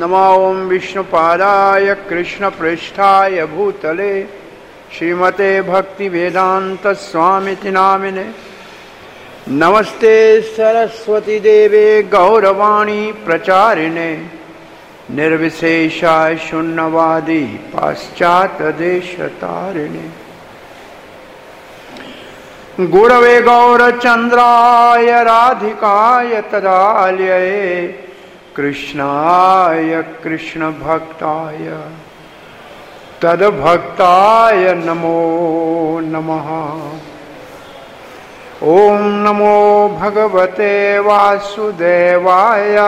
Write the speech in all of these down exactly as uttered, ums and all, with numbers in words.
नमो विष्णुपादाय कृष्णप्रेष्ठाय भूतले श्रीमते भक्तिवेदांत स्वामिति नामिने नमस्ते सरस्वती देवे गौरवाणी प्रचारिणे निर्विशेषा शून्यवादी पाश्चात्य देशतारिणे गुरवे गौरचंद्राय राधिकाय तदालये कृष्णाय कृष्ण भक्ताय तद्भक्ताय नमो नमः। ओम नमो भगवते वासुदेवाय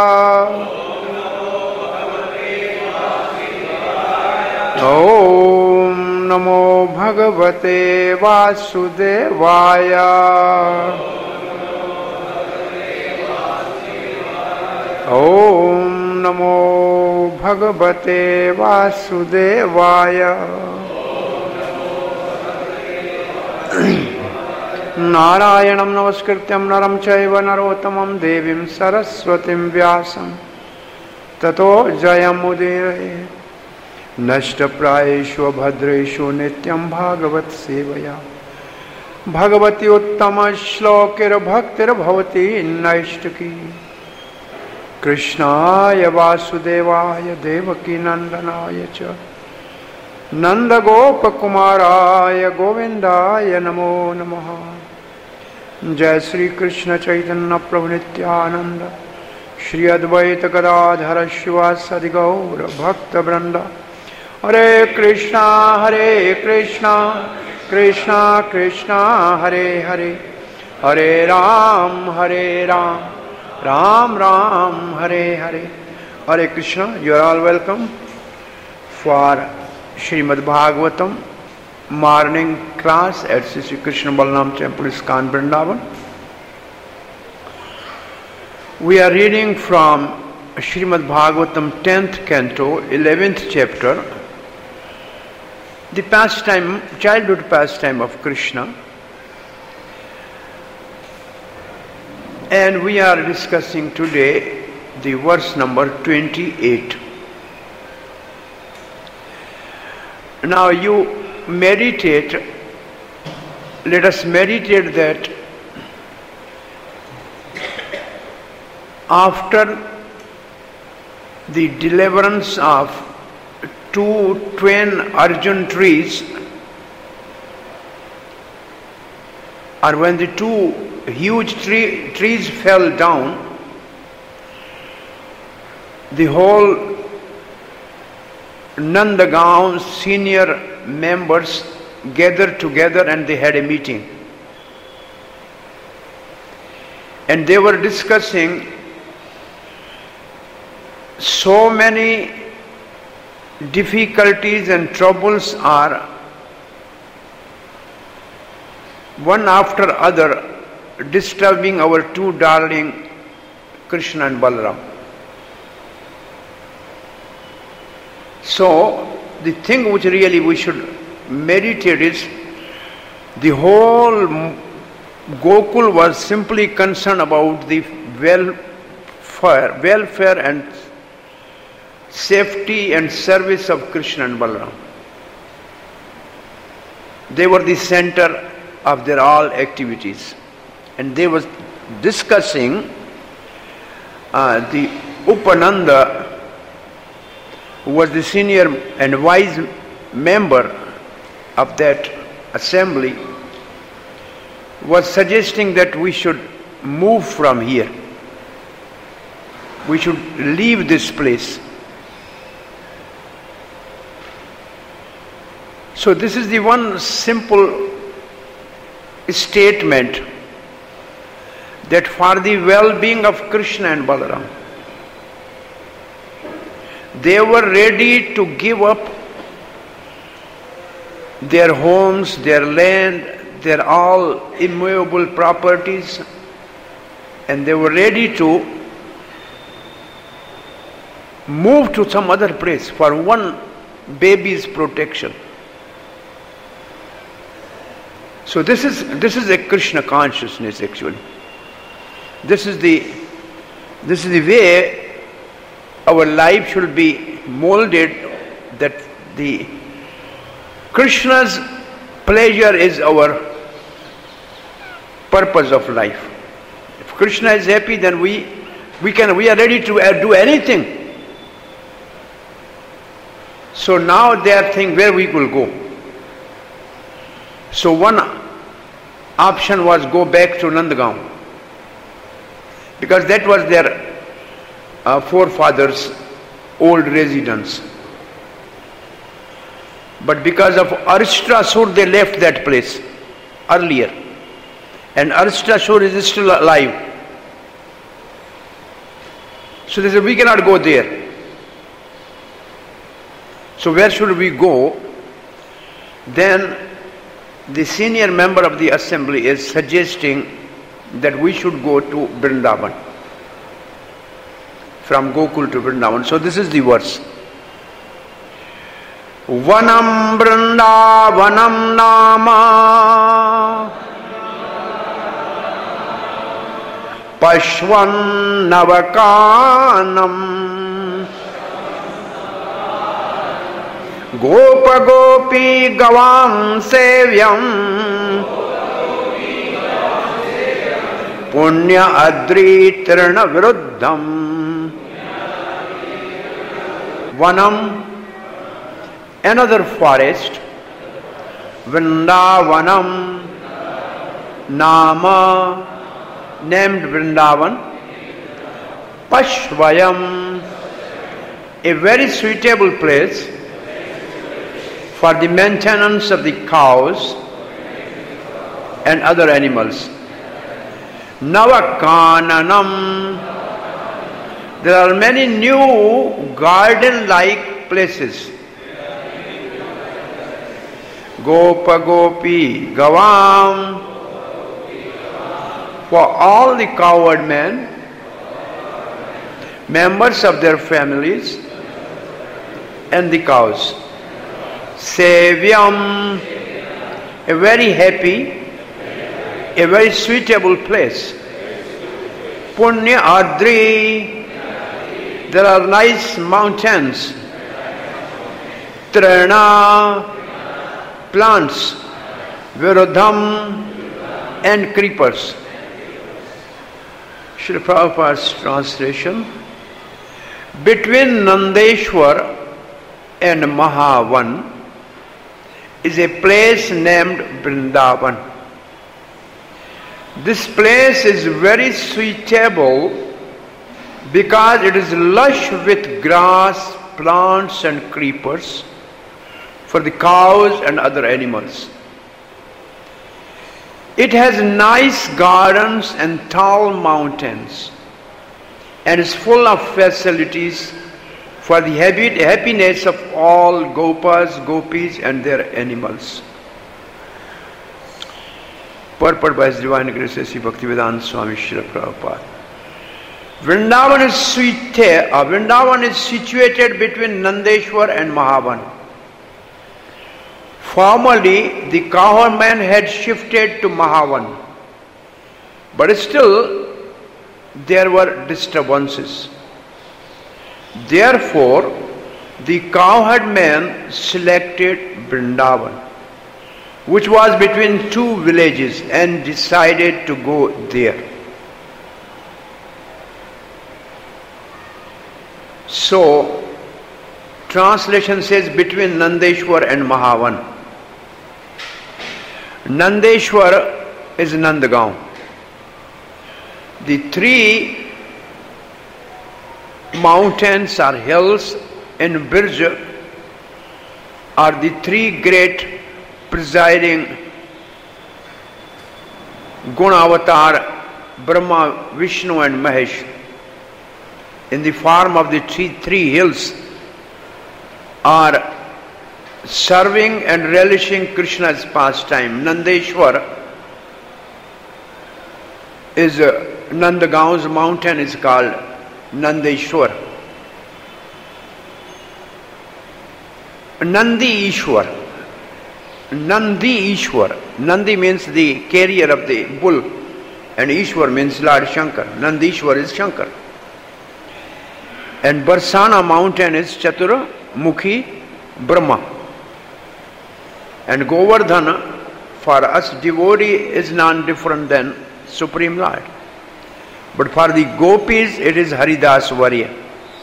ओम नमो भगवते वासुदेवाय ओम नमो भगवते वासुदेवाय। नारायणं नमस्कृत्यं नरं चैव नरोत्तमं देवीं सरस्वतीं व्यासं ततो जयमुदीरये। नष्टप्रायेषु भद्रेषु नित्यं भागवत सेवया भगवती उत्तम श्लोकिर्भक्तिर्भवती नैष्टिकी। कृष्णाय वासुदेवाय देवकी नंदनाय च नंदगोपकुमाराय गोविंदाय नमो नमः। जय श्री कृष्ण चैतन्य प्रभु नित्यानंद श्री अद्वैत गदाधर शिवासादि गौर भक्त वृंद। हरे कृष्णा हरे कृष्णा कृष्णा कृष्णा हरे हरे हरे राम हरे राम राम राम हरे हरे। हरे Krishna, you are all welcome for Srimad Bhagavatam morning class at Sri Krishna Balaram Temple, ISKCON Vrindavan. We are reading from Srimad Bhagavatam tenth canto, eleventh chapter, the pastime, childhood pastime of Krishna. And we are discussing today the verse number twenty-eight. Now you meditate, let us meditate that after the deliverance of two twin Arjun trees, or when the two huge tree, trees fell down, the whole Nandagaon senior members gathered together and they had a meeting. And they were discussing so many difficulties and troubles are one after other disturbing our two darling Krishna and Balaram. So the thing which really we should meditate is the whole Gokul was simply concerned about the welfare, welfare and safety and service of Krishna and Balaram. They were the center of their all activities. And they were discussing uh, the Upananda, who was the senior and wise member of that assembly, was suggesting that we should move from here. We should leave this place. So this is the one simple statement that for the well-being of Krishna and Balaram, they were ready to give up their homes, their land, their all immovable properties, and they were ready to move to some other place for one baby's protection. So this is this is a Krishna consciousness actually. This is the this is the way our life should be molded that the Krishna's pleasure is our purpose of life. If Krishna is happy, then we we can we are ready to do anything. So now they are thinking where we will go. So one option was go back to Nandagaon, because that was their uh, forefathers' old residence. But because of Aristasur, they left that place earlier. And Aristasur is still alive. So they said, we cannot go there. So where should we go? Then the senior member of the assembly is suggesting that we should go to Vrindavan. From Gokul to Vrindavan. So this is the verse. Vanam Vrindavanam Nama Pashwan Navakanam Gopa Gopi Gavam Sevyam Punya Adri Tirna Viruddham. Vanam, another forest. Vrindavanam, Nama, named Vrindavan. Pashvayam, a very suitable place for the maintenance of the cows and other animals. Navakananam, there are many new garden-like places. Gopa Gopi Gavam, for all the cowherd men, members of their families, and the cows. Sevyam, a very happy, a very suitable place. Punya Adri, there are nice mountains. Trana, plants. Viruddham, and creepers. Srila Prabhupada's translation. Between Nandeshwar and Mahavan is a place named Vrindavan. This place is very suitable because it is lush with grass, plants and creepers for the cows and other animals. It has nice gardens and tall mountains and is full of facilities for the happiness of all gopas, gopis and their animals. Purport by His Divine Grace, Sri Bhaktivedanta Swami Srila Prabhupada. Vrindavan is, suite, uh, Vrindavan is situated between Nandeshwar and Mahavan. Formerly, the cowherd men had shifted to Mahavan, but still there were disturbances. Therefore, the cowherd men selected Vrindavan, which was between two villages, and decided to go there. So, translation says between Nandeshwar and Mahavan. Nandeshwar is Nandagaon. The three mountains or hills in Birja are the three great presiding Gunavatar, Brahma, Vishnu and Mahesh, in the form of the three, three hills, are serving and relishing Krishna's pastime. Nandeshwar is uh, Nandagaon's mountain is called Nandeshwar. Nandi Ishwar. Nandi Ishwar. Nandi means the carrier of the bull, and Ishwar means Lord Shankar. Nandishwar is Shankar. And Barsana mountain is Chaturmukhi Brahma. And Govardhana, for us devotee, is none different than Supreme Lord. But for the gopis, it is Haridas Varya.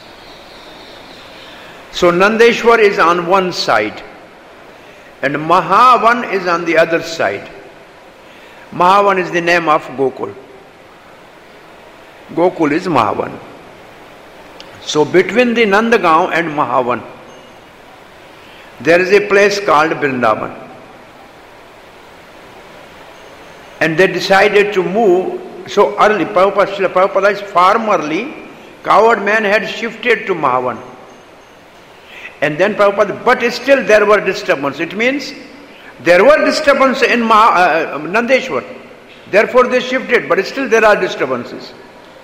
So Nandeshwar is on one side and Mahavan is on the other side. Mahavan is the name of Gokul. Gokul is Mahavan. So between the Nandagaon and Mahavan, there is a place called Vrindavan. And they decided to move so early. Prabhupada, Prabhupada is formerly, coward man had shifted to Mahavan. And then Prabhupada, but still there were disturbances. It means there were disturbances in Maha, uh, Nandeshwar. Therefore they shifted, but still there are disturbances.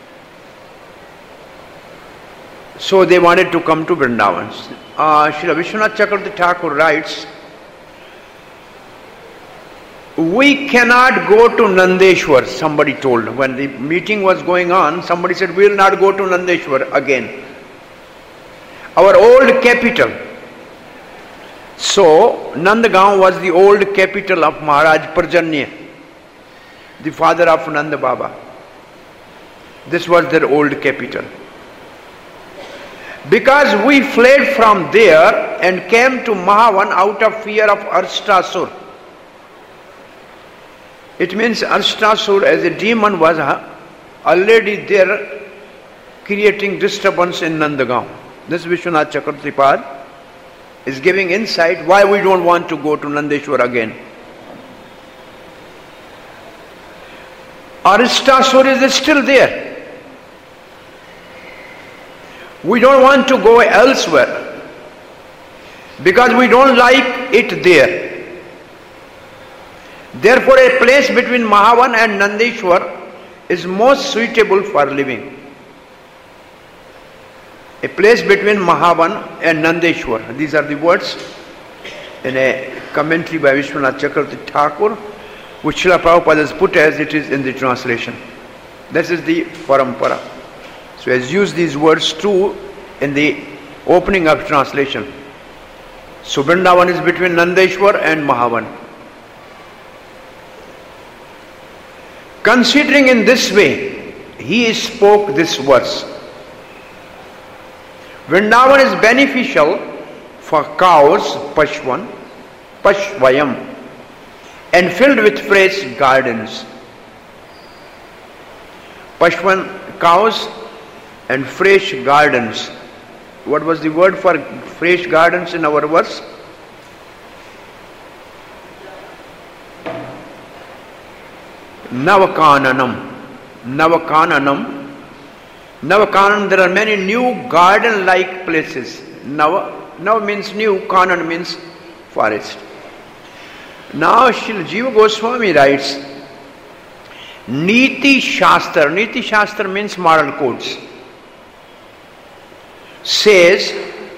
So they wanted to come to Vrindavan. Uh, Srila Vishwanath Chakravarti Thakur writes, we cannot go to Nandeshwar, somebody told. When the meeting was going on, somebody said, we will not go to Nandeshwar again. Our old capital. So, Nandagaon was the old capital of Maharaj Parjanya, the father of Nanda Baba. This was their old capital. Because we fled from there and came to Mahavan out of fear of Arshtasur. It means Arshtasur as a demon was already there creating disturbance in Nandagaon. This Vishwanath Chakravarti is giving insight why we don't want to go to Nandeshwar again. Arshtasur is still there. We don't want to go elsewhere because we don't like it there. Therefore, a place between Mahavan and Nandeshwar is most suitable for living. A place between Mahavan and Nandeshwar. These are the words in a commentary by Vishwanath Chakravarti Thakur, which Srila Prabhupada has put as it is in the translation. This is the parampara. So he has used these words too in the opening of translation. So Vrindavan is between Nandeshwar and Mahavan. Considering in this way, he spoke this verse. Vrindavan is beneficial for cows, Pashwan, Pashvayam, and filled with fresh gardens. Pashwan, cows, and fresh gardens. What was the word for fresh gardens in our verse? Navakananam. Navakananam. Navakananam, there are many new garden-like places. Nava, Nava means new, Kanan means forest. Now Srila Jiva Goswami writes, Niti Shastra, Niti Shastra means moral codes, says,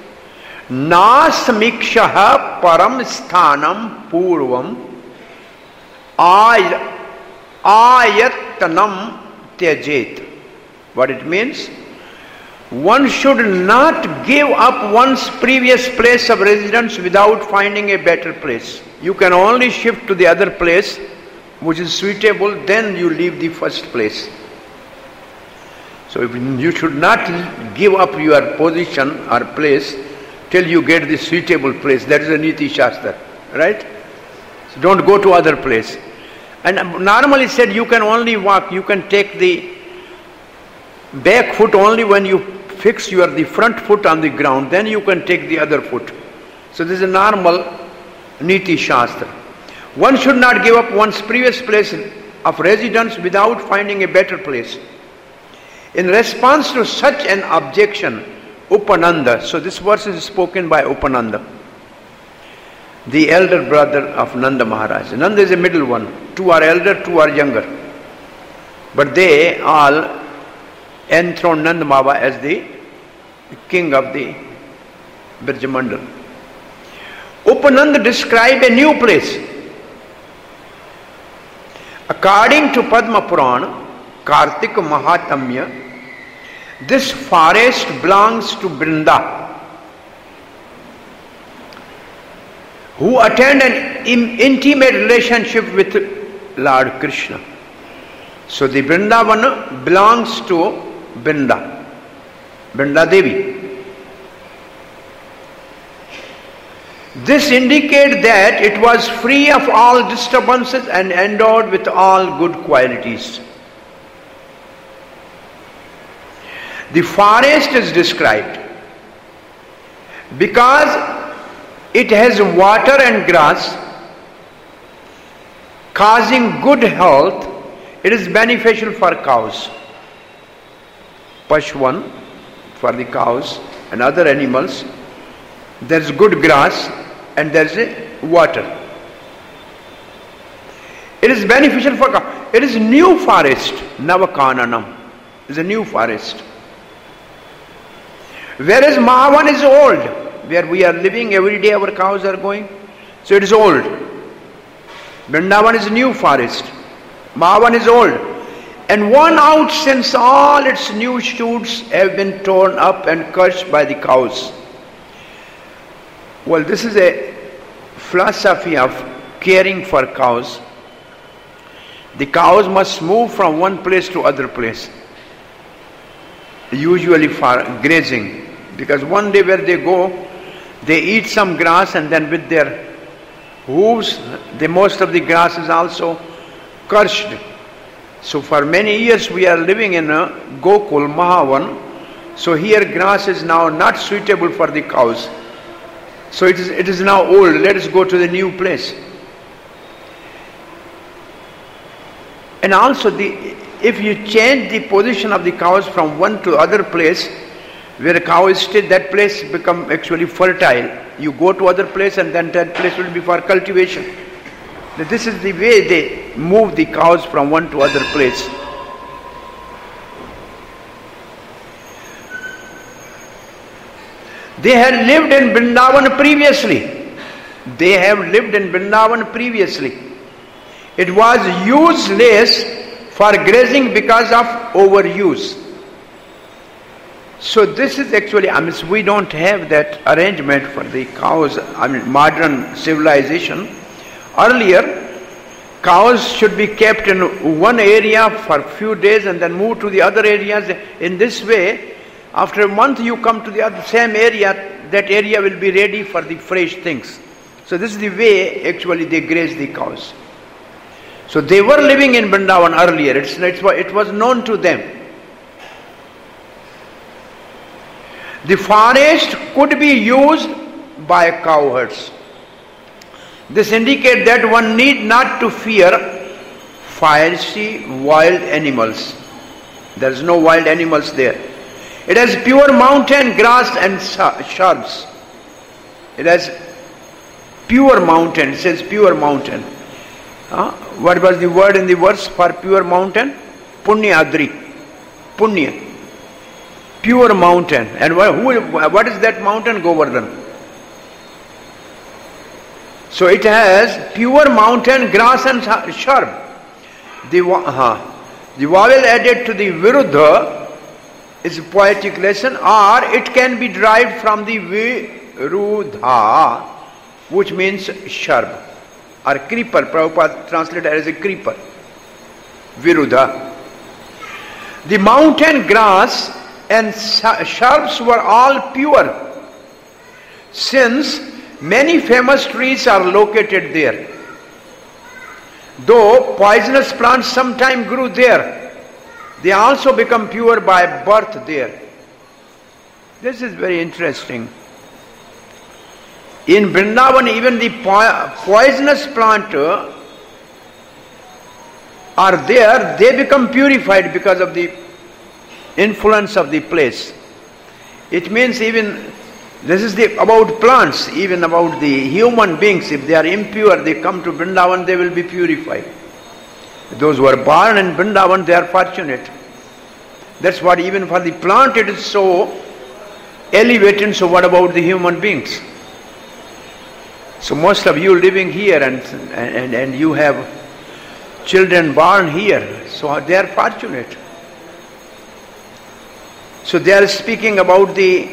Nasmikshaha param sthanam purvam ay, ayatanam tyajet. What it means? One should not give up one's previous place of residence without finding a better place. You can only shift to the other place which is suitable, then you leave the first place. So if you should not give up your position or place till you get the suitable place. That is a Niti Shastra, right? So don't go to other place. And normally said you can only walk, you can take the back foot only when you fix your the front foot on the ground, then you can take the other foot. So this is a normal Niti Shastra. One should not give up one's previous place of residence without finding a better place. In response to such an objection, Upananda, so this verse is spoken by Upananda, the elder brother of Nanda Maharaj. Nanda is a middle one. Two are elder, two are younger. But they all enthroned Nanda Baba as the king of the Birjamandal. Upananda described a new place. According to Padma Purana, Kartika Mahatamya, This forest belongs to Vrinda, who attained an intimate relationship with Lord Krishna. So the Vrindavan belongs to Vrinda, Vrinda Devi. This indicates that it was free of all disturbances and endowed with all good qualities. The forest is described because it has water and grass, causing good health. It is beneficial for cows, Pashwan, for the cows and other animals. There is good grass and there is a water. It is beneficial for cows. It is new forest, Navakananam. It is a new forest. Whereas Mahavan is old, where we are living every day, our cows are going. So it is old. Vrindavan is new forest. Mahavan is old. And worn out since all its new shoots have been torn up and crushed by the cows. Well, this is a philosophy of caring for cows. The cows must move from one place to other place, usually for grazing. Because one day where they go, they eat some grass and then with their hooves, the most of the grass is also crushed. So for many years we are living in a Gokul, Mahavan. So here grass is now not suitable for the cows. So it is, it is now old. Let us go to the new place. And also the, if you change the position of the cows from one to other place, where a cow is still, that place become actually fertile. You go to other place and then that place will be for cultivation. This is the way they move the cows from one to other place. They had lived in Vrindavan previously. They have lived in Vrindavan previously. It was useless for grazing because of overuse. So this is actually, I mean, we don't have that arrangement for the cows, I mean, modern civilization. Earlier, cows should be kept in one area for a few days and then move to the other areas. In this way, after a month you come to the other same area, that area will be ready for the fresh things. So this is the way actually they graze the cows. So they were living in Vrindavan earlier, it's, it's, it was known to them. The forest could be used by cowherds. This indicates that one need not to fear fiery wild animals. There is no wild animals there. It has pure mountain grass and shrubs. It has pure mountain. It says pure mountain. Huh? What was the word in the verse for pure mountain? Punyadri. Punya. Pure mountain. And what, who, what is that mountain? Govardhan. So it has pure mountain grass and shrub. The, uh, the vowel added to the Viruddha is a poetic lesson, or it can be derived from the Viruddha, which means shrub or creeper. Prabhupada translated as a creeper. Viruddha. The mountain grass and shrubs were all pure, since many famous trees are located there. Though poisonous plants sometimes grew there, they also become pure by birth there. This is very interesting. In Vrindavan, even the po- poisonous plant uh, are there, they become purified because of the influence of the place. It means even, this is the, about plants, even about the human beings, if they are impure, they come to Vrindavan, they will be purified. Those who are born in Vrindavan, they are fortunate. That's what, even for the plant it is so elevated, so what about the human beings? So most of you living here and, and, and you have children born here, so they are fortunate. So they are speaking about the,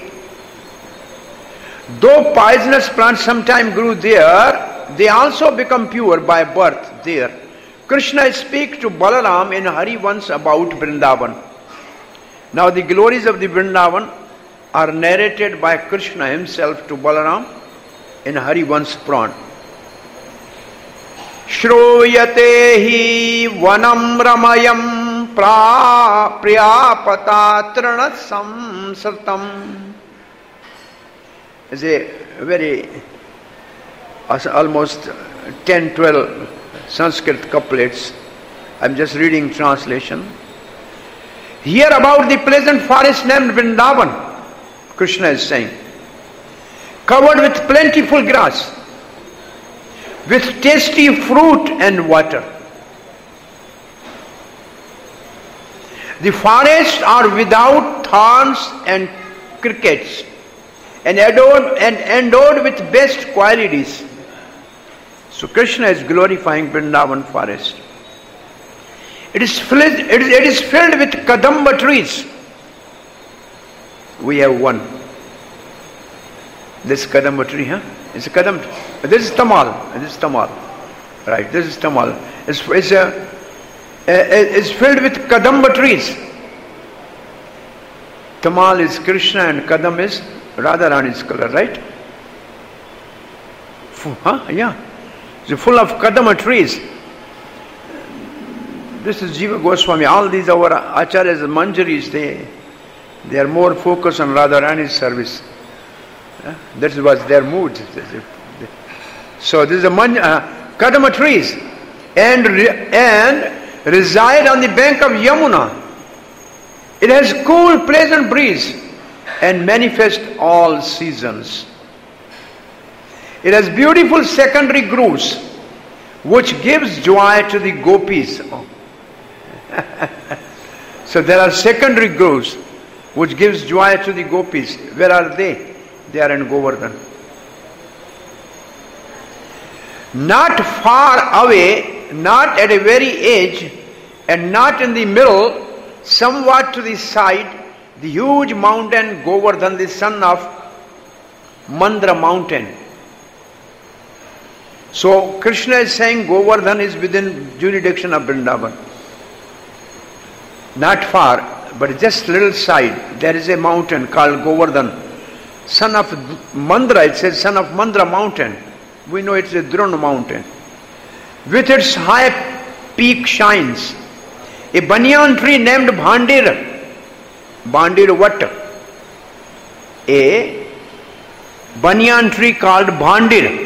though poisonous plants sometime grew there, they also become pure by birth there. Krishna speaks to Balaram in Harivansh about Vrindavan. Now the glories of the Vrindavan are narrated by Krishna himself to Balaram in Harivansh Puran. Shroyate hi vanam ramayam pra priyapata tranasam sartam. Is a very almost ten twelve Sanskrit couplets. I am just reading translation. Hear about the pleasant forest named Vrindavan, Krishna is saying, covered with plentiful grass, with tasty fruit and water. The forests are without thorns and crickets, and endowed, and endowed with best qualities. So Krishna is glorifying Vrindavan forest. It is filled, it is, it is filled with kadamba trees. We have one. This kadamba tree, huh? It's a kadamba tree. This is tamal. This is tamal. Right, this is tamal. It's, it's, a, it's filled with kadamba trees. Tamal is Krishna and kadam is Radharani's color, right? Huh? Yeah. It's full of kadama trees. This is Jiva Goswami. All these our acharyas and manjaris, they, they are more focused on Radharani's service. Yeah? That was their mood. So this is a man, uh, kadama trees and, and reside on the bank of Yamuna. It has cool, pleasant breeze and manifest all seasons. It has beautiful secondary grooves which gives joy to the gopis. Oh. So there are secondary grooves which gives joy to the gopis. Where are they? They are in Govardhan. Not far away, not at a very edge, and not in the middle, somewhat to the side, the huge mountain Govardhan, the son of Mandra mountain. So Krishna is saying Govardhan is within jurisdiction of Vrindavan. Not far, but just little side, there is a mountain called Govardhan. Son of Mandra, it says son of Mandra mountain. We know it's a Drona mountain. With its high peak shines a banyan tree named Bhandir. Bhandir what? A banyan tree called Bhandir.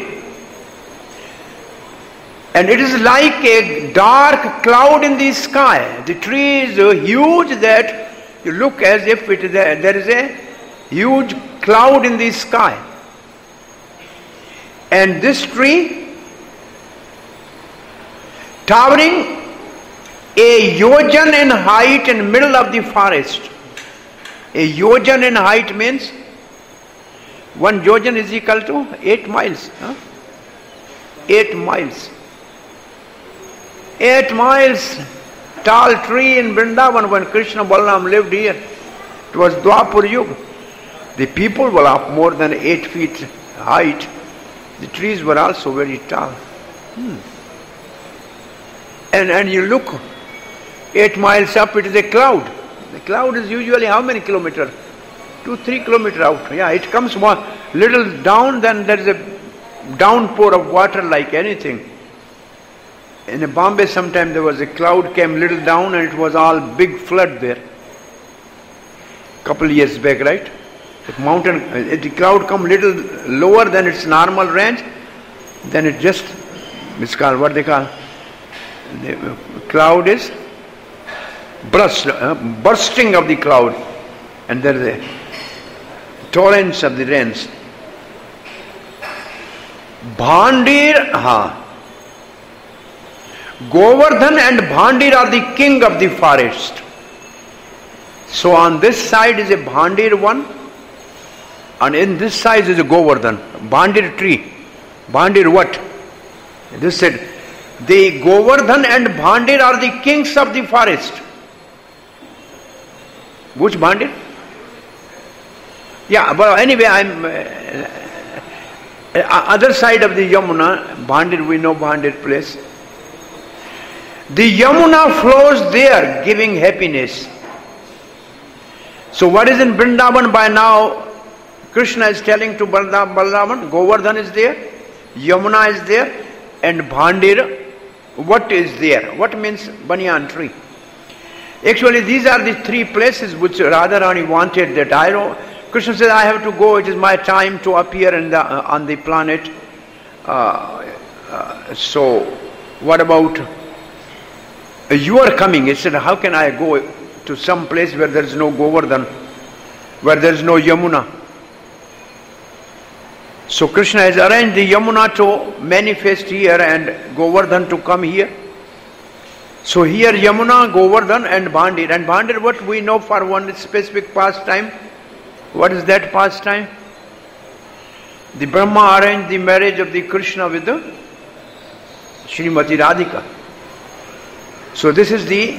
And it is like a dark cloud in the sky. The tree is so huge that you look as if it is a, there is a huge cloud in the sky. And this tree, towering a yojan in height in middle of the forest. A yojan in height means one yojan is equal to eight miles. Huh? Eight miles. Eight miles tall tree in Vrindavan when Krishna Balaram lived here. It was Dwapar Yuga. The people were up more than eight feet height. The trees were also very tall. Hmm. And, and you look, eight miles up, it is a cloud. The cloud is usually how many kilometers? Two, three kilometers out. Yeah, it comes more little down, then there is a downpour of water like anything. In Bombay sometime there was a cloud came little down and it was all big flood there. Couple years back, right? The mountain, the cloud come little lower than its normal range, then it just, it's called what they call, the cloud is burst, uh, bursting of the cloud, and there is a torrents of the rains. Bhandir, ha. Govardhan and Bhandir are the king of the forest. So on this side is a Bhandir one, and in this side is a Govardhan. Bhandir tree. Bhandir what? This said, the Govardhan and Bhandir are the kings of the forest. Which Bhandir? Yeah, but anyway, I'm... Uh, uh, other side of the Yamuna, Bhandir, we know Bhandir place. The Yamuna flows there, giving happiness. So what is in Vrindavan by now? Krishna is telling to Balraman, Govardhan is there, Yamuna is there, and Bhandir, what is there? What means banyan tree? Actually, these are the three places which Radharani wanted that I know. Krishna said, I have to go, it is my time to appear in the, uh, on the planet. Uh, uh, so, what about, uh, you are coming. He said, how can I go to some place where there is no Govardhan, where there is no Yamuna? So Krishna has arranged the Yamuna to manifest here and Govardhan to come here. So here Yamuna, Govardhan and Bhandir. And Bhandir, what we know for one specific pastime. What is that pastime? The Brahma arranged the marriage of the Krishna with the Srimati Radhika. So this is the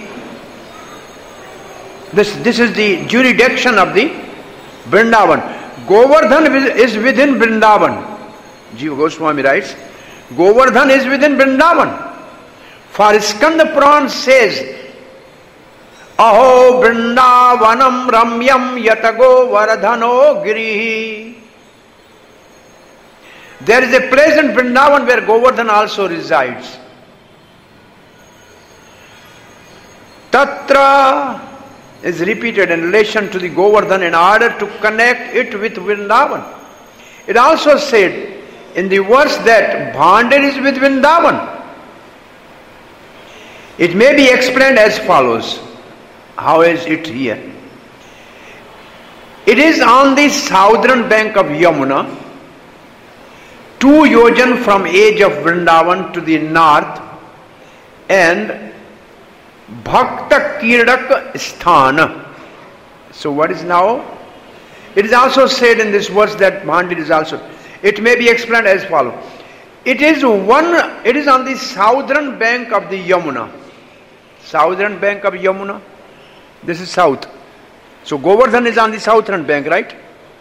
this this is the jurisdiction of the Vrindavan. Govardhan is within Vrindavan. Jiva Goswami writes, Govardhan is within Vrindavan. For Skanda Puran says, Aho Vrindavanam Ramyam Yatago Varadhano Girihi. There is a place in Vrindavan where Govardhan also resides. Tatra is repeated in relation to the Govardhan in order to connect it with Vrindavan. It also said in the verse that Bhandir is with Vrindavan. It may be explained as follows. How is it here? It is on the southern bank of Yamuna, two yojan from edge of Vrindavan to the north, and Bhakta Kirdak Sthana. So what is now? It is also said in this verse that Bhandir is also. It may be explained as follows. It is one. It is on the southern bank of the Yamuna. Southern bank of Yamuna. This is south. So Govardhan is on the southern bank, right?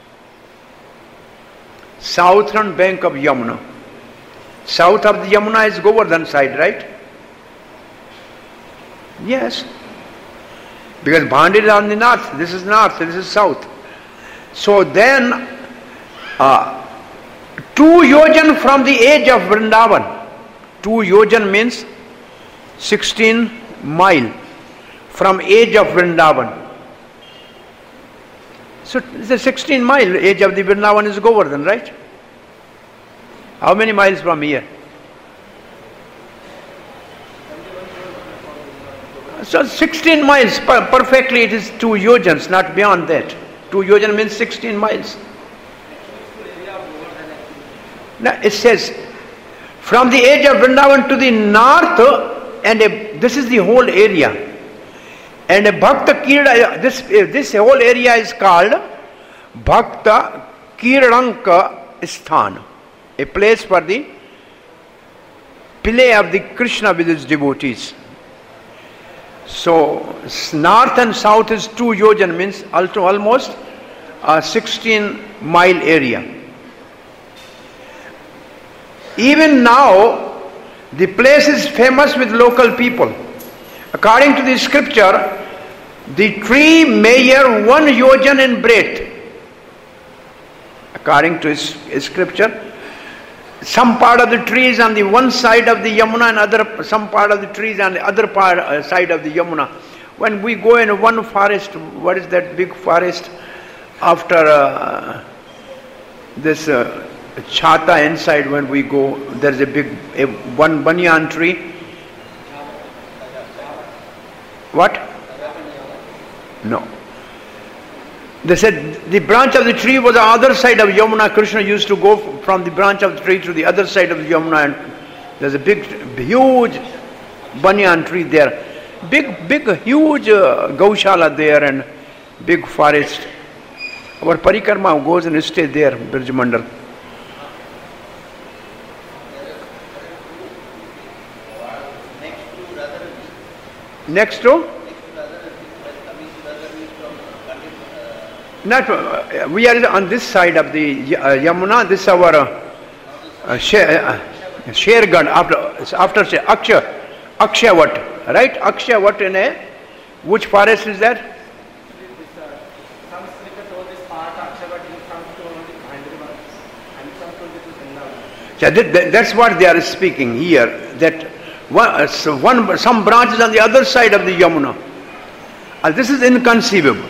Southern bank of Yamuna. South of the Yamuna is Govardhan side, right? Yes. Because Bhandir is on the north. This is north, this is south. So then, uh, two yojan from the edge of Vrindavan. Two yojan means sixteen mile from edge of Vrindavan. So it's a sixteen mile edge of the Vrindavan is Govardhan, right? How many miles from here? So sixteen miles, per perfectly it is two yojans, not beyond that. Two yojan means sixteen miles. Now it says, from the edge of Vrindavan to the north, and a, this is the whole area. And a Bhakta Kirda, this, this whole area is called Bhakta Kirdanka Sthan, a place for the play of the Krishna with his devotees. So north and south is two yojan, means almost a sixteen mile area. Even now, the place is famous with local people. According to the scripture, the tree measure one yojan in breadth. According to his scripture, some part of the tree is on the one side of the Yamuna and other some part of the tree is on the other part uh, side of the Yamuna. When we go in one forest, what is that big forest after uh, this uh, Chhata inside, when we go, there is a big a, one banyan tree. What? No. They said the branch of the tree was the other side of Yamuna. Krishna used to go from the branch of the tree to the other side of the Yamuna, and there's a big, huge banyan tree there. Big, big, huge uh, Gaushala there and big forest. Our Parikarma goes and stays there, Birj Mandal. Next to? Not, uh, we are on this side of the uh, Yamuna. This is our uh, uh, Shergarh after after say Aksha Akshavat, right? Akshavat in a which forest is that? Yeah, that, that's what they are speaking here. That one, uh, so one some branches on the other side of the Yamuna. Uh, this is inconceivable.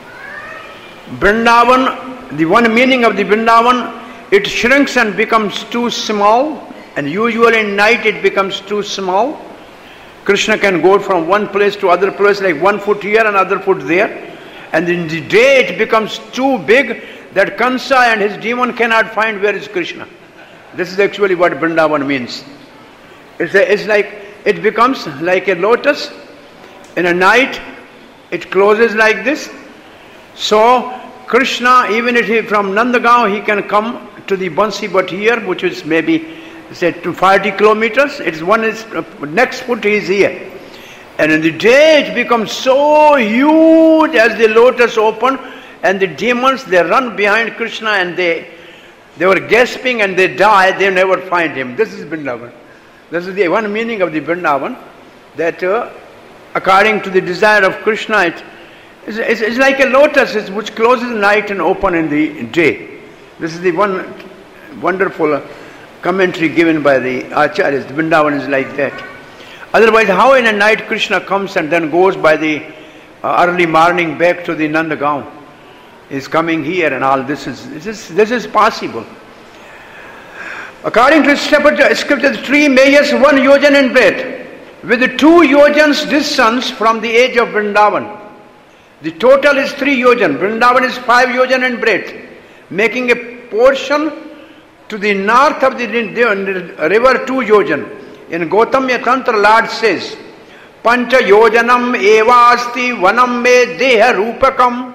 Vrindavan, the one meaning of the Vrindavan, it shrinks and becomes too small, and usually in night it becomes too small. Krishna can go from one place to other place, like one foot here and other foot there, and in the day it becomes too big that Kansa and his demon cannot find where is Krishna. This is actually what Vrindavan means. It's, a, it's like, it becomes like a lotus. In a night, it closes like this. So, Krishna, even if he from Nandagaon, he can come to the Bansi Bhat here, which is maybe, say, to forty kilometers. It's one is, uh, next foot he is here. And in the day, it becomes so huge as the lotus open, and the demons, they run behind Krishna and they They were gasping and they die, they never find him. This is Vrindavan. This is the one meaning of the Vrindavan, that uh, according to the desire of Krishna, it, it's, it's, it's like a lotus it's, which closes at night and open in the day. This is the one wonderful uh, commentary given by the Acharyas. Vrindavan is like that. Otherwise, how in a night Krishna comes and then goes by the uh, early morning back to the Nandagaon? Is coming here and all this is this is this is possible. According to scripture, the tree measures one yojan in breadth, with the two yojans distance from the edge of Vrindavan. The total is three yojan. Vrindavan is five yojan in breadth, making a portion to the north of the river two yojan. In Gautamya Tantra, Lord says, Pancha yojanam evasti vanam me deha rupakam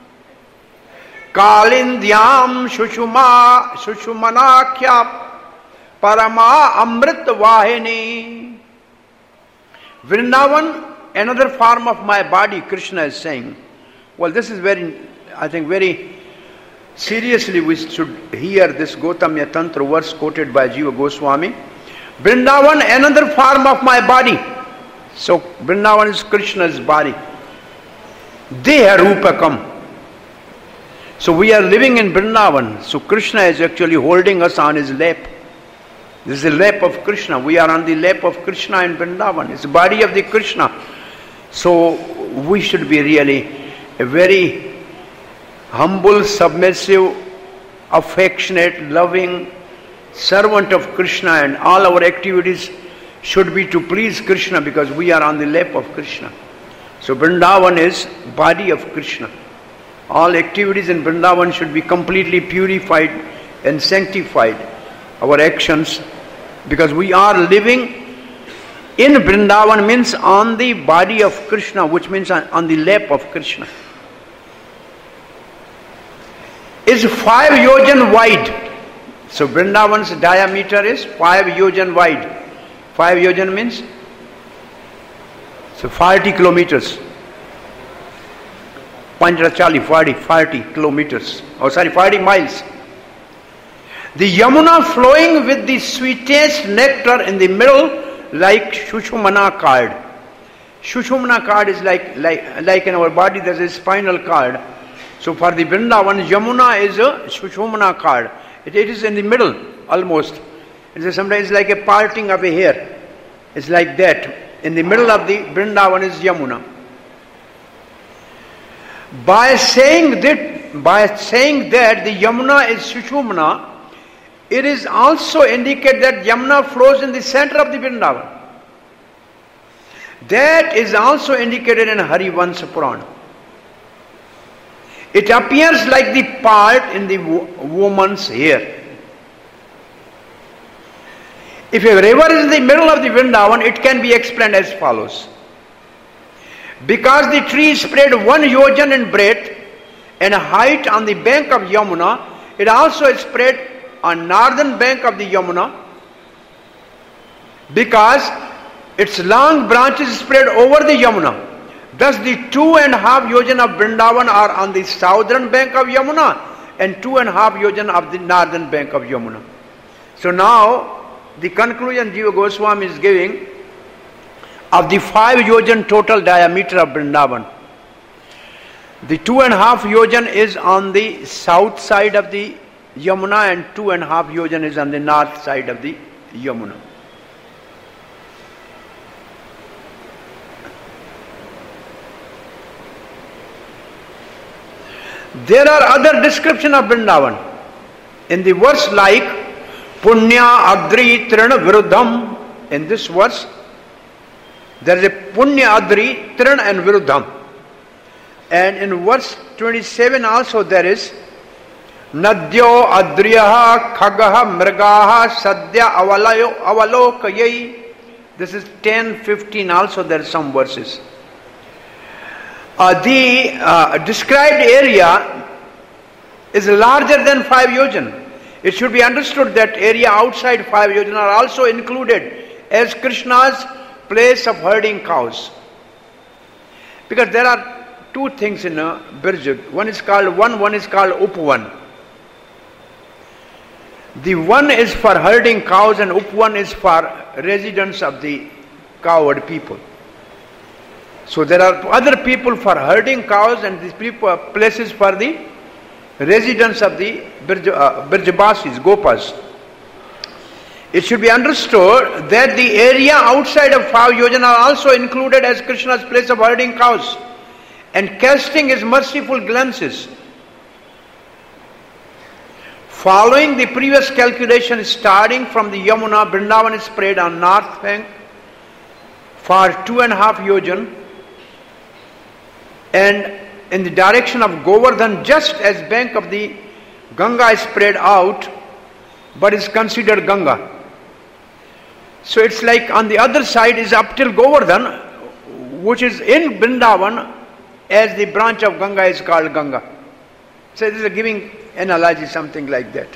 Kalindyam Shushuma Shushumanakya Parama Amrit Vahini. Vrindavan, another form of my body, Krishna is saying. Well, this is very, I think very seriously we should hear this Gautamya Tantra verse quoted by Jiva Goswami. Vrindavan, another form of my body. So Vrindavan is Krishna's body. Deha Rupakam. So we are living in Vrindavan. So Krishna is actually holding us on his lap. This is the lap of Krishna. We are on the lap of Krishna in Vrindavan. It's the body of the Krishna. So we should be really a very humble, submissive, affectionate, loving servant of Krishna, and all our activities should be to please Krishna because we are on the lap of Krishna. So Vrindavan is body of Krishna. All activities in Vrindavan should be completely purified and sanctified, our actions, because we are living in Vrindavan means on the body of Krishna, which means on the lap of Krishna. Is five yojan wide. So Vrindavan's diameter is five yojan wide. Five yojan means so forty kilometers. forty, forty kilometers, oh sorry, forty miles. The Yamuna flowing with the sweetest nectar in the middle like Shushumana cord. Shushumana cord is like, like, like in our body there is a spinal cord. So for the Vrindavan, Yamuna is a Shushumana cord. It, it is in the middle almost. It is sometimes like a parting of a hair. It's like that. In the middle of the Vrindavan is Yamuna. By saying that, by saying that the Yamuna is Sushumna, it is also indicated that Yamuna flows in the center of the Vrindavan. That is also indicated in Harivansa Purana. It appears like the part in the woman's hair. If a river is in the middle of the Vrindavan, it can be explained as follows. Because the tree spread one yojan in breadth and height on the bank of Yamuna, it also is spread on northern bank of the Yamuna. Because its long branches spread over the Yamuna. Thus the two and a half yojana of Vrindavan are on the southern bank of Yamuna and two and a half yojana of the northern bank of Yamuna. So now the conclusion Jiva Goswami is giving of the five yojan total diameter of Vrindavan. The two and a half yojan is on the south side of the Yamuna and two and a half yojan is on the north side of the Yamuna. There are other description of Vrindavan. In the verse like Punya Adri Trina Viruddham, in this verse there is a Punya Adri Trina and Viruddham. And in verse twenty-seven also there is Nadyo Adriyaha Khagaha Mragaha Sadya Avalayo Avalokayai. This is ten fifteen also there are some verses. Uh, the uh, described area is larger than five yojan. It should be understood that area outside five yojan are also included as Krishna's place of herding cows. Because there are two things in a Birj. One is called one, one is called Upvan. The one is for herding cows and Upvan is for residents of the cowherd people. So there are other people for herding cows and these people places for the residents of the Birjabasis, Gopas. It should be understood that the area outside of five yojan are also included as Krishna's place of herding cows and casting his merciful glances. Following the previous calculation, starting from the Yamuna, Vrindavan is spread on north bank for two and a half yojan, and in the direction of Govardhan, just as bank of the Ganga is spread out, but is considered Ganga. So it's like on the other side is up till Govardhan, which is in Vrindavan, as the branch of Ganga is called Ganga. So this is a giving analogy, something like that.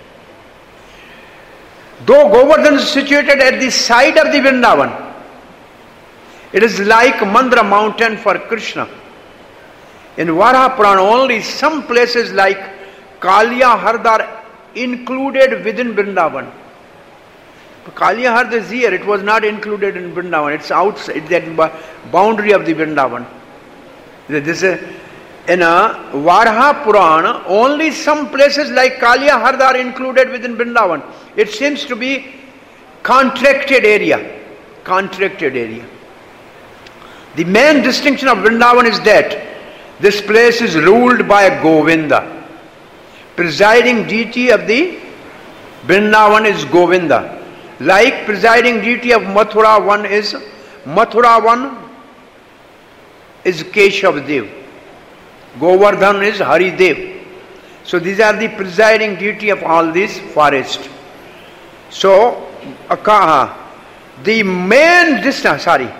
Though Govardhan is situated at the side of the Vrindavan, it is like Mandra mountain for Krishna. In Varaha Purana, only some places like Kaliya Hard are included within Vrindavan. Kaliya Hard is here, it was not included in Vrindavan, it's outside that boundary of the Vrindavan. This is in a Varaha Purana, only some places like Kaliya Hard are included within Vrindavan. It seems to be contracted area. Contracted area. The main distinction of Vrindavan is that this place is ruled by Govinda. Presiding deity of the Vrindavan is Govinda. Like presiding deity of Mathura, one is Mathura, one is Keshav Dev. Govardhan is Hari Dev. So these are the presiding deity of all these forests. So the main distance, sorry.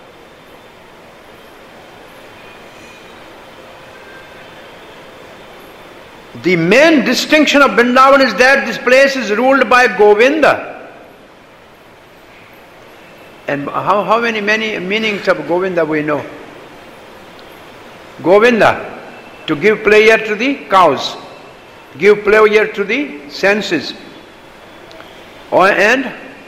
The main distinction of Vrindavan is that this place is ruled by Govinda. And how, how many, many meanings of Govinda we know? Govinda, to give pleasure to the cows, give pleasure to the senses. Or, and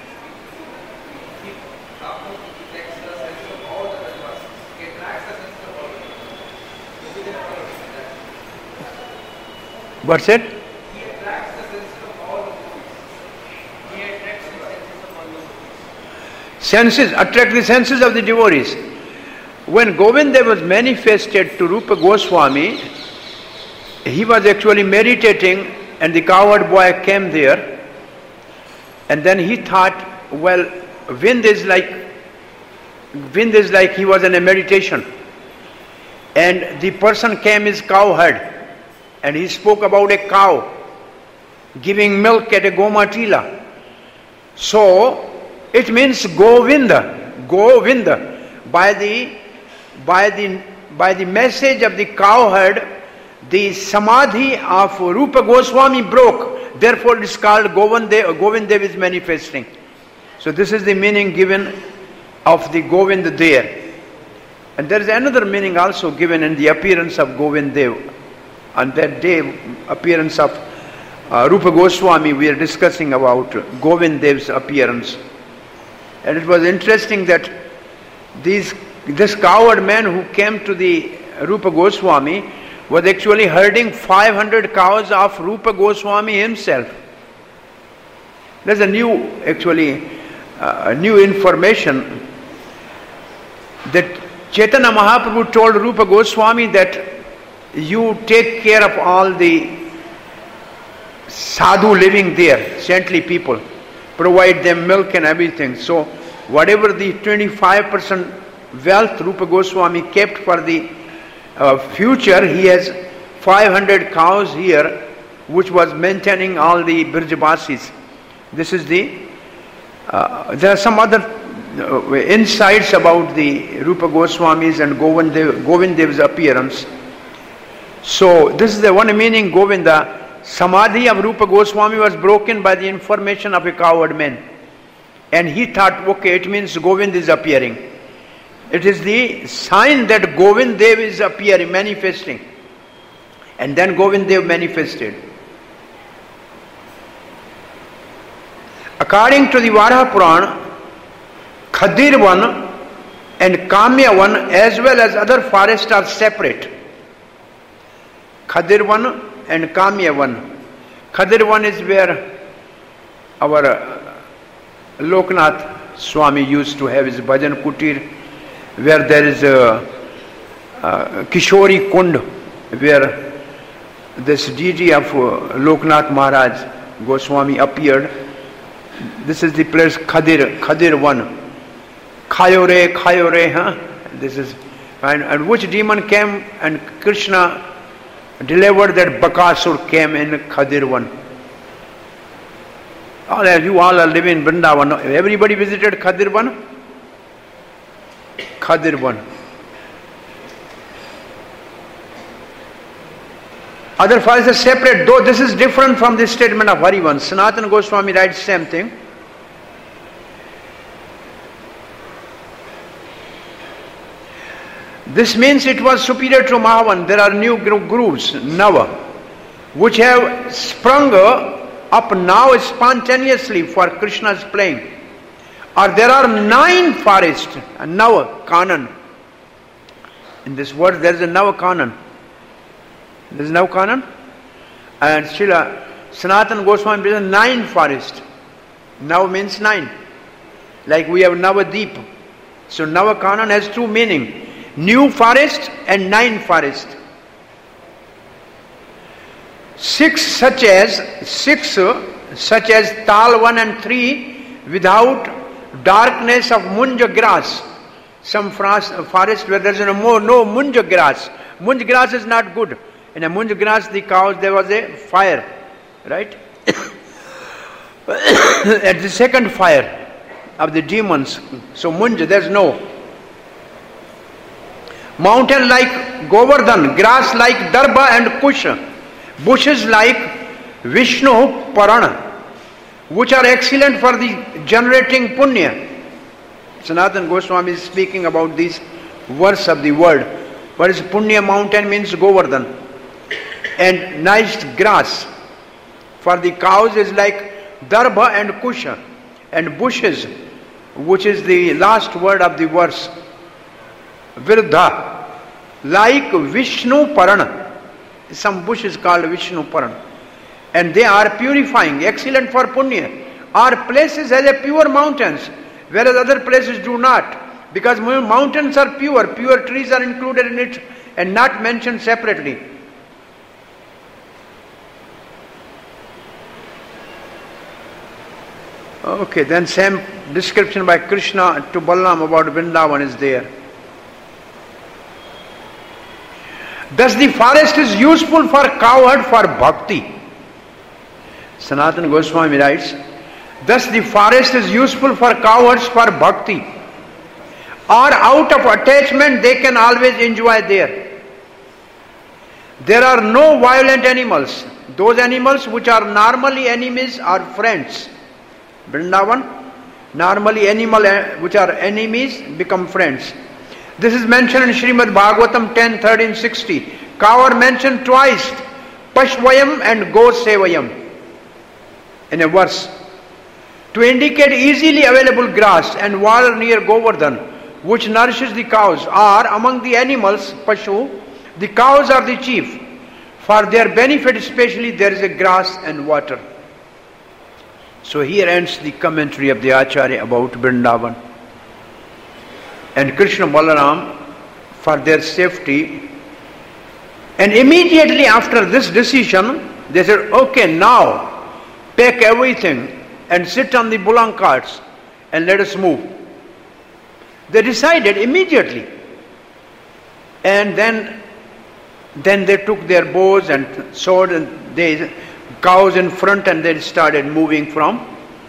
what's it? He attracts the senses of all the devotees. He attracts the senses of all the devotees. Senses attract the senses of the devotees. When Govinda was manifested to Rupa Goswami, he was actually meditating and the cowherd boy came there, and then he thought, well, wind is like wind is like he was in a meditation, and the person came as cowherd. And he spoke about a cow giving milk at a Gomatila. So it means Govinda, Govinda. By the by the by the message of the cowherd, the samadhi of Rupa Goswami broke. Therefore it is called Govinda. Govinda is manifesting. So this is the meaning given of the Govinda there. And there is another meaning also given in the appearance of Govind Dev. On that day, appearance of uh, Rupa Goswami, we are discussing about Govind Dev's appearance. And it was interesting that these, this coward man who came to the Rupa Goswami was actually herding five hundred cows of Rupa Goswami himself. There's a new, actually, uh, new information that Chaitanya Mahaprabhu told Rupa Goswami that you take care of all the sadhu living there, saintly people, provide them milk and everything. So whatever the twenty-five percent wealth Rupa Goswami kept for the uh, future, he has five hundred cows here which was maintaining all the Birjabasis. This is the, uh, there are some other uh, insights about the Rupa Goswamis and Govind Dev, Govind Dev's appearance. So this is the one meaning Govinda. Samadhi of Rupa Goswami was broken by the information of a coward man. And he thought, okay, it means Govind is appearing. It is the sign that Govind Dev is appearing, manifesting. And then Govind Dev manifested. According to the Varaha Purana, Khadirvan and Kamyavan as well as other forests are separate. Khadirvan and Kamyavan. Khadirvan is where our uh, Loknath Swami used to have his bhajan kutir, where there is a, a Kishori Kund, where this deity of uh, Loknath Maharaj Goswami appeared. This is the place Khadir, Khadirvan. Khayore, Khayore, huh? This is, and, and which demon came and Krishna delivered that Bakasur came in Khadirvan. All as you all are living in Vrindavan. Everybody visited Khadirvan? Khadirvan. Other files are separate, though this is different from the statement of Harivansh. Sanatana Goswami writes same thing. This means it was superior to Mahavan. There are new grooves, Nava, which have sprung up now spontaneously for Krishna's playing. Or there are nine forests, Nava, Kanan. In this word there is a Nava Kanan. There is Nava Kanan. And Srila Sanatana Goswami presents nine forests. Nava means nine. Like we have Navadeep. So Nava Kanan has two meanings. New forest and nine forest. Six such as six such as Tal one and three without darkness of munja grass. Some forest where there is no more no munja grass. Munja grass is not good. In a munja grass the cows there was a fire, right? At the second fire of the demons. So munja there is no. Mountain like Govardhan, grass like Darba and Kush, bushes like Vishnu Parana, which are excellent for the generating punya. Sanatana Goswami is speaking about this verse of the word. What is punya? Mountain means Govardhan. And nice grass for the cows is like Darba and Kusha. And bushes, which is the last word of the verse, Virdha, like Vishnu Parana. Some bush is called Vishnu Parana. And they are purifying, excellent for punya. Our places has a pure mountains, whereas other places do not. Because mountains are pure, pure trees are included in it and not mentioned separately. Okay, then same description by Krishna to Balaram about Vrindavan is there. Thus the forest is useful for cowherd for bhakti. Sanatana Goswami writes, thus the forest is useful for cowherds for bhakti. Or out of attachment they can always enjoy there. There are no violent animals. Those animals which are normally enemies are friends. Vrindavan, normally animal which are enemies become friends. This is mentioned in Srimad Bhagavatam ten, thirteen, sixty. Cow are mentioned twice, Pashvayam and Go Sevayam, in a verse, to indicate easily available grass and water near Govardhan, which nourishes the cows. Are among the animals, Pashu, the cows are the chief. For their benefit especially there is a grass and water. So here ends the commentary of the Acharya about Vrindavan. And Krishna Balaram, for their safety, and immediately after this decision, they said, okay, now pack everything and sit on the Bulang carts and let us move. They decided immediately. And then then they took their bows and sword and they cows in front, and they started moving from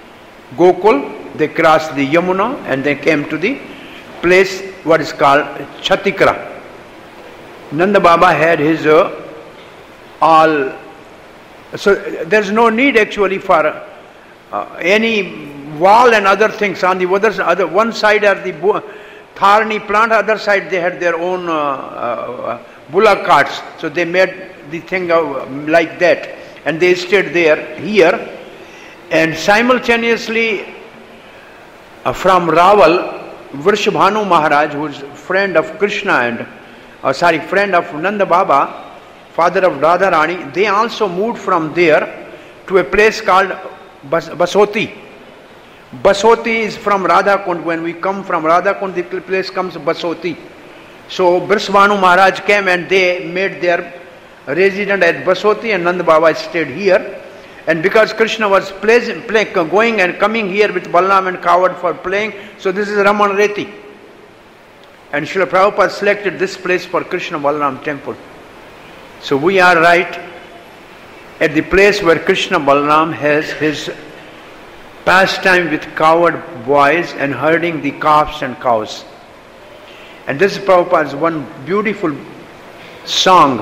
Gokul. They crossed the Yamuna and they came to the place what is called Chatikra. Nanda Baba had his uh, all, so there's no need actually for uh, any wall and other things. On the other, other one side are the Tharani plant, other side they had their own uh, uh, bullock carts. So they made the thing uh, like that, and they stayed there here, and simultaneously uh, from Rawal, Vrishabhanu Maharaj, who is friend of Krishna and uh, sorry, friend of Nanda Baba, father of Radharani, they also moved from there to a place called Bas- Basoti. Basoti is from Radhakund. When we come from Radhakund, the place comes Basoti. So Vrishabhanu Maharaj came and they made their residence at Basoti, and Nanda Baba stayed here. And because Krishna was play, play, going and coming here with Balaram and Coward for playing, so this is Raman Reti. And Srila Prabhupada selected this place for Krishna Balaram temple. So we are right at the place where Krishna Balaram has his pastime with coward boys and herding the calves and cows. And this is Prabhupada's one beautiful song.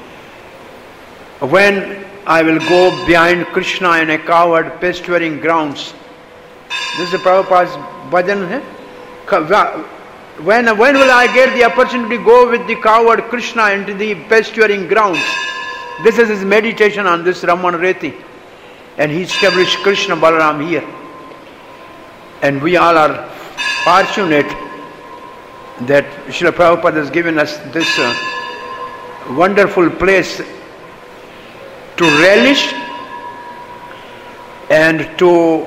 When I will go behind Krishna in a coward pasturing grounds. This is Prabhupada's bhajan. When, when will I get the opportunity to go with the coward Krishna into the pasturing grounds? This is his meditation on this Raman Reti. And he established Krishna Balaram here. And we all are fortunate that Srila Prabhupada has given us this uh, wonderful place to relish and to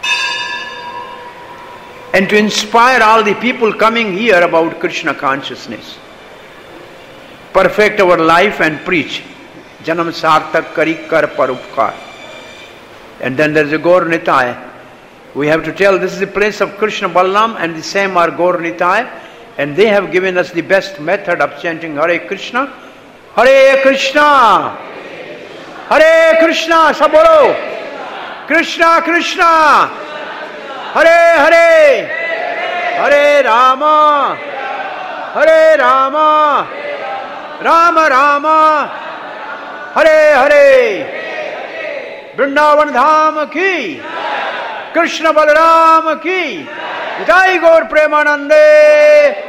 and to inspire all the people coming here about Krishna consciousness. Perfect our life and preach. Janam sartak kari kar parupkar. And then there is a Gaur Nitai. We have to tell this is the place of Krishna Balaram, and the same are Gaur Nitai, and they have given us the best method of chanting Hare Krishna. Hare Krishna! Hare Krishna! Sabolo! Krishna Krishna! Hare Hare! Hare Rama! Hare Rama! Rama Rama! Hare Hare! Vrindavan Dham ki! Krishna Balaram ki! Jai Gaur Premanande!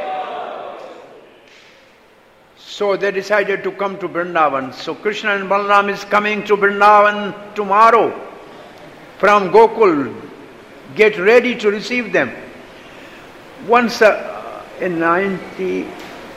So they decided to come to Vrindavan. So Krishna and Balaram is coming to Vrindavan tomorrow from Gokul. Get ready to receive them. Once uh, in ninety-six,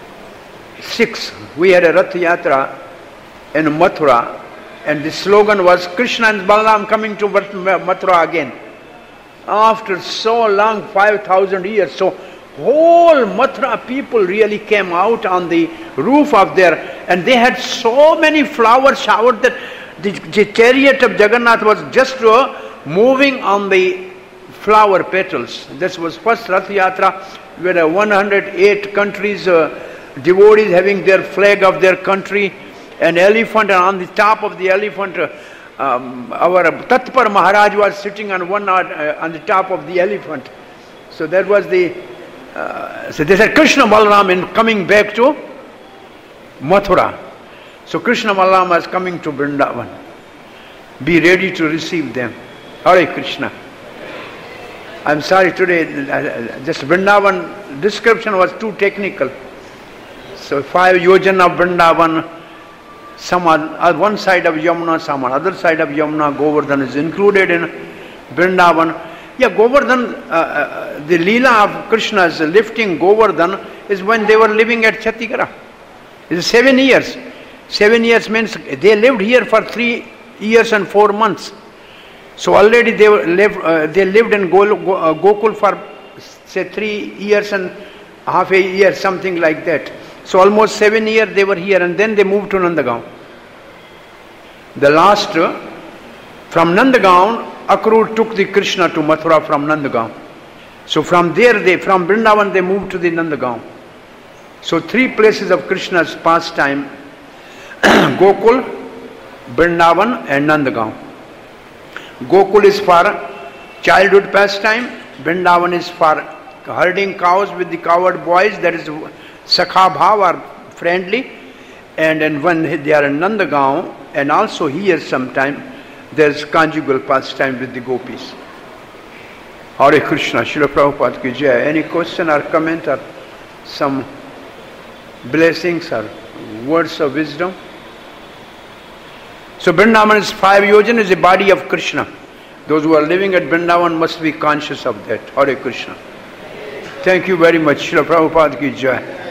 we had a Rath Yatra in Mathura, and the slogan was Krishna and Balaram coming to Mathura again. After so long, five thousand years, so whole Mathura people really came out on the roof of their, and they had so many flowers showered that the, the chariot of Jagannath was just uh, moving on the flower petals. This was first Rath Yatra, where uh, one hundred eight countries, uh, devotees having their flag of their country, an elephant, and on the top of the elephant, uh, um, our Tatpar Maharaj was sitting on one uh, on the top of the elephant. So that was the, uh, so they said Krishna Balaram in coming back to Mathura. So Krishna Balaram is coming to Vrindavan. Be ready to receive them. Hare Krishna. I'm sorry today, uh, just Vrindavan description was too technical. So five yojana of Vrindavan, some on one side of Yamuna, some on other side of Yamuna, Govardhan is included in Vrindavan. Yeah, Govardhan, uh, uh, the Leela of Krishna's lifting Govardhan is when they were living at Chhattisgarh. It's seven years. Seven years means they lived here for three years and four months. So already they were lived, uh, they lived in Go, Go, uh, Gokul for say three years and half a year, something like that. So almost seven years they were here, and then they moved to Nandagaon. The last, uh, from Nandagaon, Akrur took the Krishna to Mathura from Nandagaon. So from there, they from Vrindavan they moved to the Nandagaon. So three places of Krishna's pastime: Gokul, Vrindavan, and Nandagaon. Gokul is for childhood pastime. Vrindavan is for herding cows with the cowherd boys. That is Sakha Bhav, or friendly. And then when they are in Nandagaon, and also here sometime, there is conjugal pastime with the gopis. Hare Krishna, Srila Prabhupada ki jai. Any question or comment or some blessings or words of wisdom? So Vrindavan is five yojan, is the body of Krishna. Those who are living at Vrindavan must be conscious of that. Hare Krishna. Thank you very much. Srila Prabhupada ki jai.